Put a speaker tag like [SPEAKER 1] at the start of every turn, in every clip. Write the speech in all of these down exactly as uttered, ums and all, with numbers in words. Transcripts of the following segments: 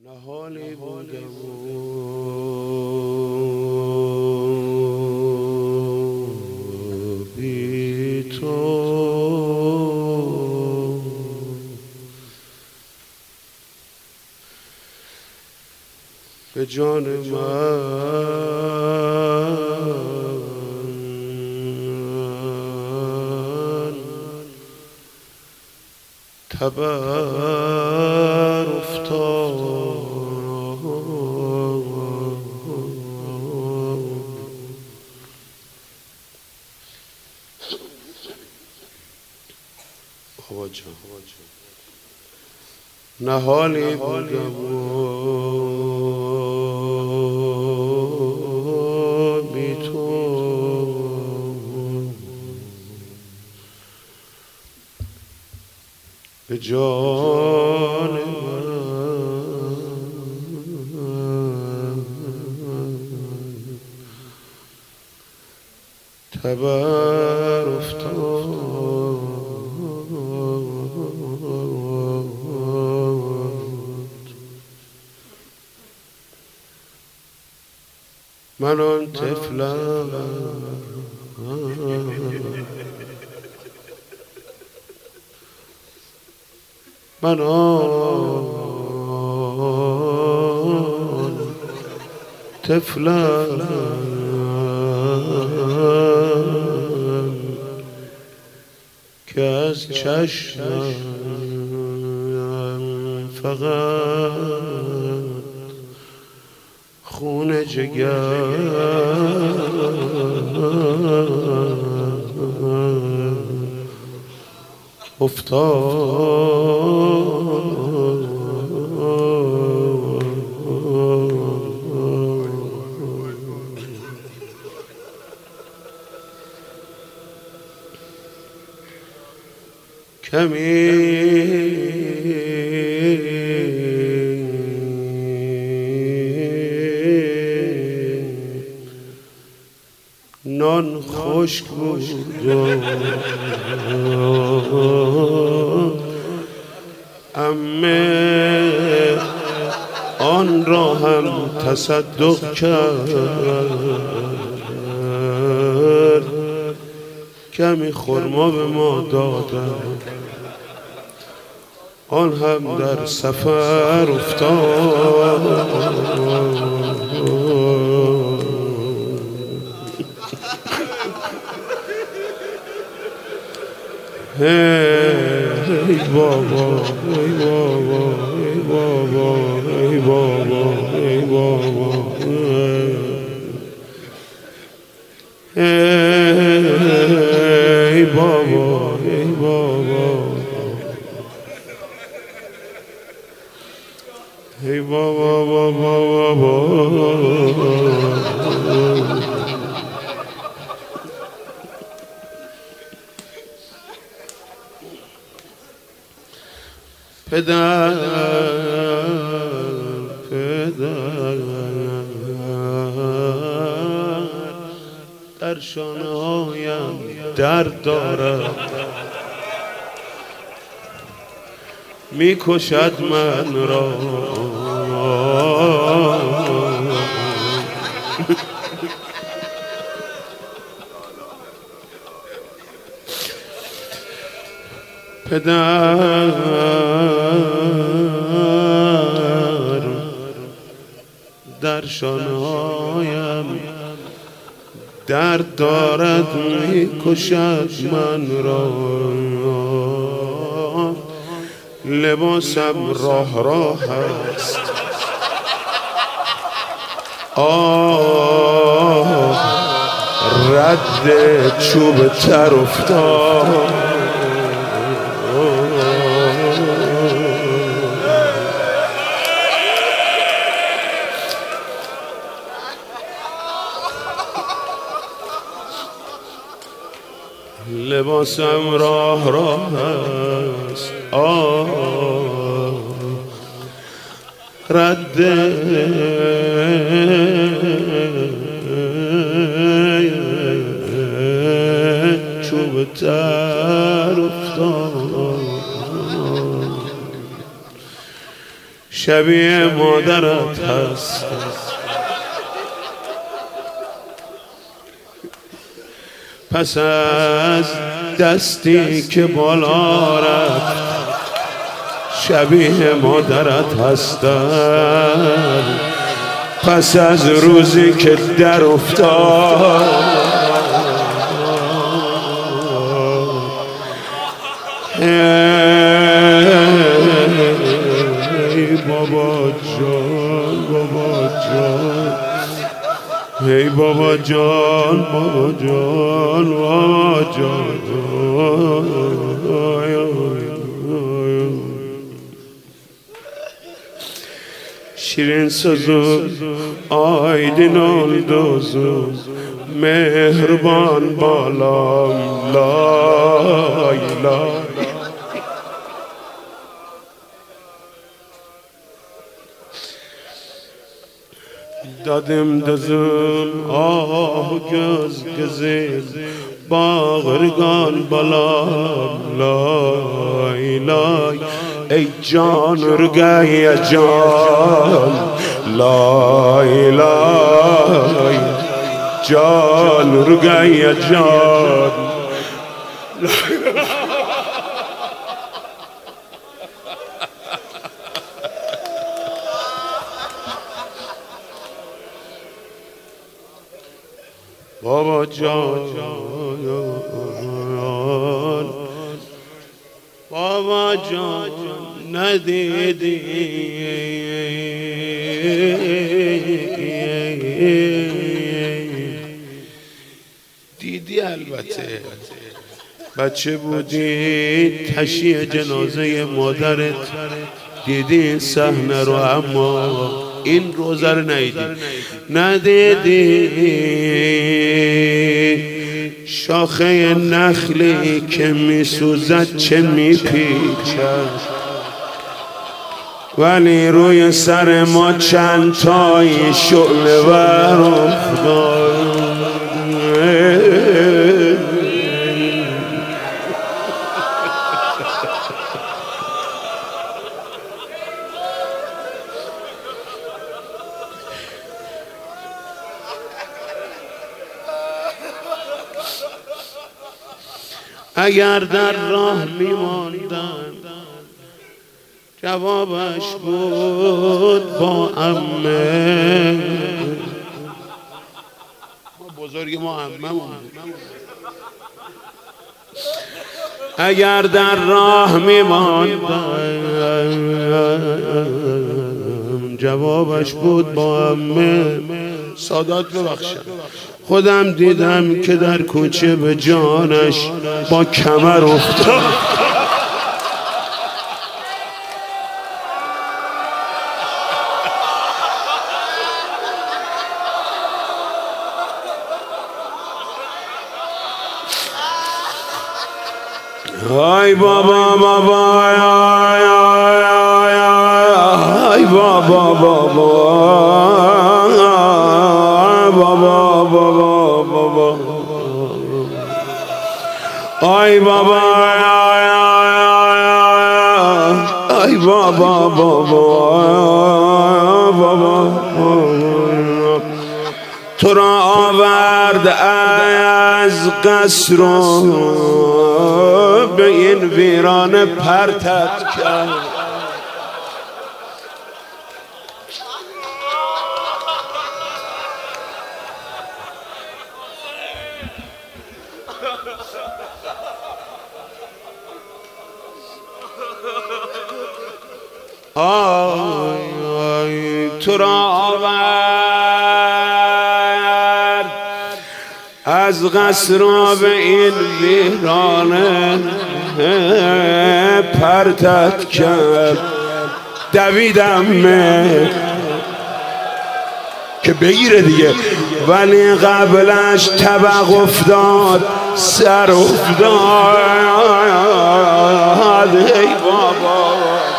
[SPEAKER 1] نهالی بودم بی تو به جان من تبر افتاد. نهالی بودم بی تو به جان من تبر افتاد. من آن طفلم من آن طفلم که از چشمم فقط خون جگر افتاد. کمی نان خشک بود عمه آن را هم تصدق کرد. کمی خرما به ما دادن آن هم در سفر افتاد. ای بابا ای بابا ای بابا ای بابا ای بابا ای بابا ای بابا ای بابا بابا بابا پدر پدر در شانه هایم درد دارد می کشد من را. پدر در شانه هایم درد دارد می کشد من را. لباسم راه راه است آه رد چوب تر افتاد. لباسم راه راه است آه رد چوب تر افتاد. شبیه مادرت هست. پس از دستی که بالا رفت شبیه مادرت هستم. پس از روزی که در افتاد ای بابا جان بابا جان ای بابا جان بابا جان بابا جان شیرین سوزو آیدین الدوزو مهربان بالام لای لای دادم دزم آه گز گزیم باغرگان بالام لای لای ای جان رگای جان لای لای جان رگای جان بابا جان بابا جان ندیدی دیدی البته بچه بودی تشییع جنازه مادرت دیدی این صحنه رو اما این روزه رو ندیدی ندیدی شاخه نخلی که میسوزد چه میپیچد ولی روی سر ما چند تای شعله ور افتاد اگر در راه میماندن جوابش بود با عمه ما بزرگ ما عمه اگر در راه میماندن جوابش بود با عمه سادات ببخشم خودم دیدم که در کوچه به جانش با کمر افتاد ای بابا بابا ای بابا بابا بابا بابا بابا ای بابا ای بابا بابا بابا تو را آورد از قصر به این ویرانه پرتت کرد آی آی تو را آورد از قصر به این ویرانه پرتت کرد دویدم که بگیره دیگه ولی قبلش طبق افتاد سر افتاد ای بابا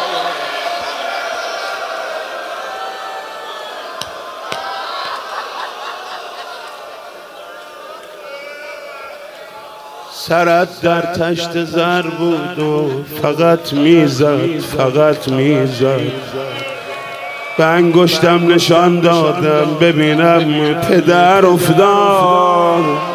[SPEAKER 1] سرت در تشت زر بود و فقط میزد فقط میزد به انگشتم نشان دادم ببینم پدر افتاد.